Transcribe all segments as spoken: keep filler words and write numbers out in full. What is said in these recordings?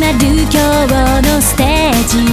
まる今日のステージ。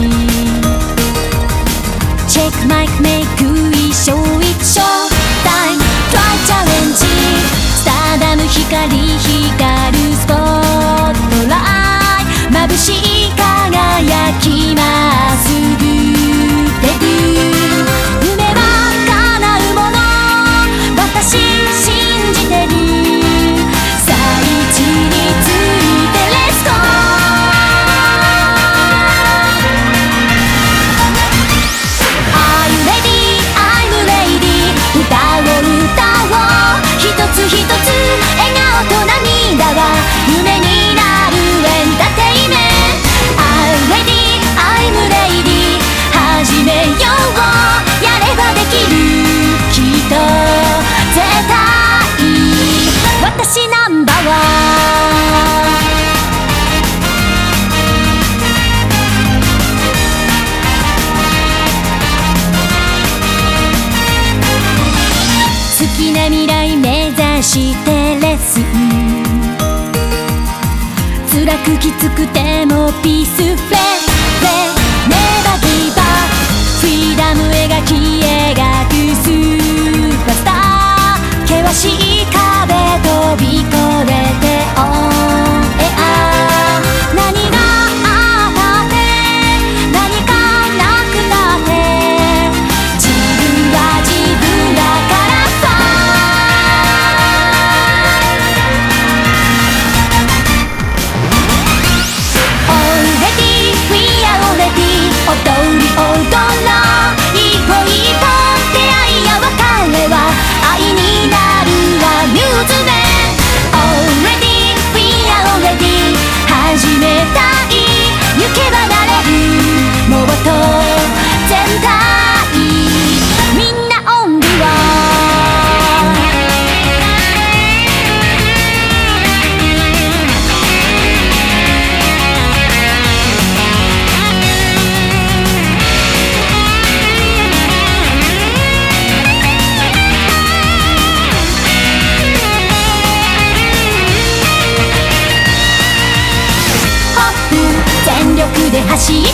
チェックマイクメイク一緒一緒タイムトライチャレンジ。スターダム光光るスポットライト眩しい輝きまっすぐ出る。夢は叶うもの私信じてる。さあ位置についてレッツゴー。I'm ready, I'm ready 歌を歌おう一つ一つ笑顔と涙は夢になるエンターテイメント。 I'm ready, I'm ready 始めようやればできるきっと絶対私ナンバーワン。好きな未来目指してレッスン。辛くきつくてもピースフレーネバーギブアップ。フリーダム描き描くスーパースター。険しい壁飛び越えてオンエア。何があったって何かなくたって自分は自分だからさ。Already we are already 踊り踊ろう一歩一歩出会いや別れは愛になるアミューズメント。 Already we are already 始めたい行けばなれるもっと全体みんなオンリーワ全力で走って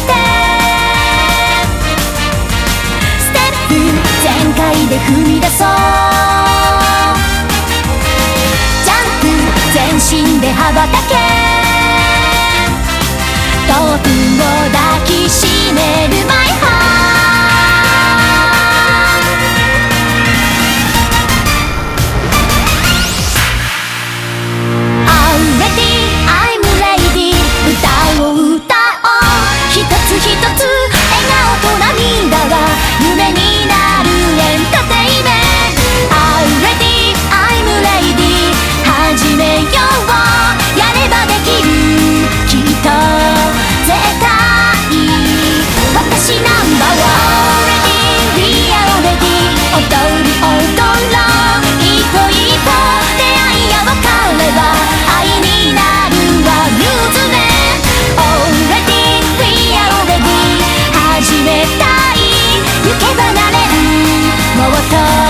ステップ全開で踏み出そう。ジャンプ全身で羽ばたけトップを抱きしめるマイハー。 I'm ready, I'm ready 歌を歌おう一つ一つ笑顔と涙は夢になるエンターテイメント。 I'm ready, I'm ready 始めようやればできるきっと絶対私ナンバーワン。 Ready, we are ready 踊り踊ろう一歩一歩出会いや別れは愛になるアミューズメント。 Already we are already 始めたい行けばなれるもっと